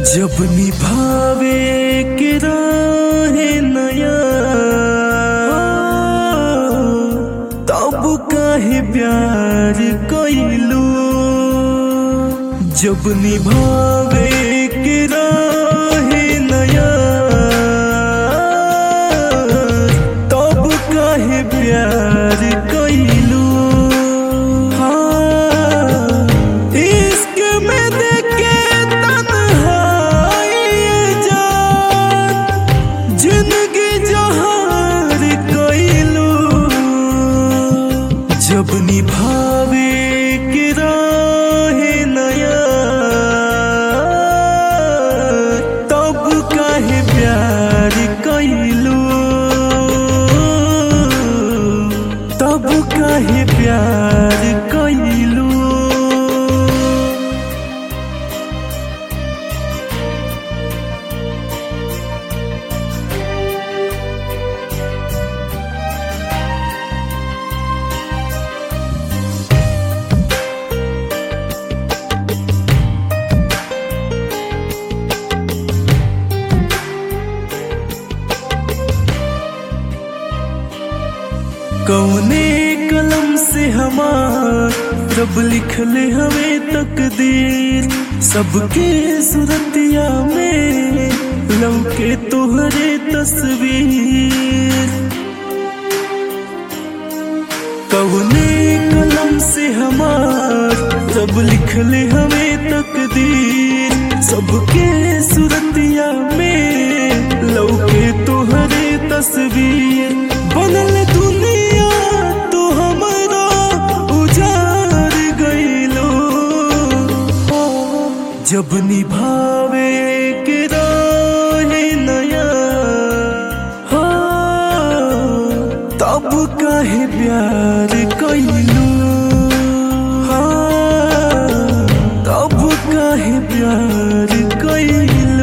जब निभावे के रहे नया तब काहे प्यार कइलू। जब निभावे के रहे नया तब काहे प्यार कइलू। जब निभावे के रहे नया तब काहे प्यार कइलू। तब काहे प्यार कइलू। कौने कलम से हमार रब लिखले हमें तकदीर। सबके सूरतिया में लौके तोहरे तस्वीर। कौने कलम से हमार रब लिखले हमें तकदीर। सबके सूरतिया में लौके तोहरे तस्वीर। बनल दुनिया तो हमारा उजाड़ गइलो। जब निभावे के रहे नया तब काहे प्यार कइलू। तब काहे प्यार कइलू।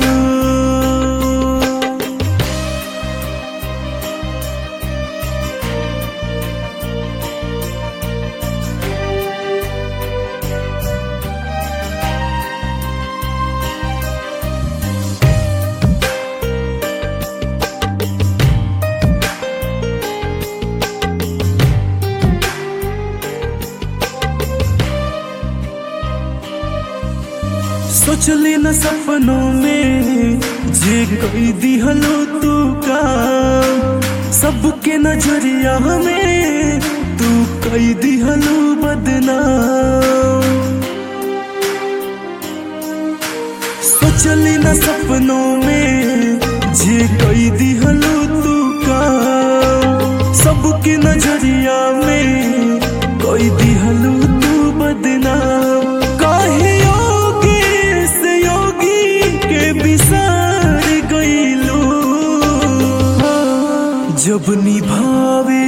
सोचली न सपनों में जे कई दिहलो तू काम। सबके नजरिया में तू कई दिहलो बदनाम। सोचली न सपनों में जे कई दिहलो तू काम। सबके नजरिया में कई दिहलो तू बदनाम। काहे बिसार गइलू। जब निभावे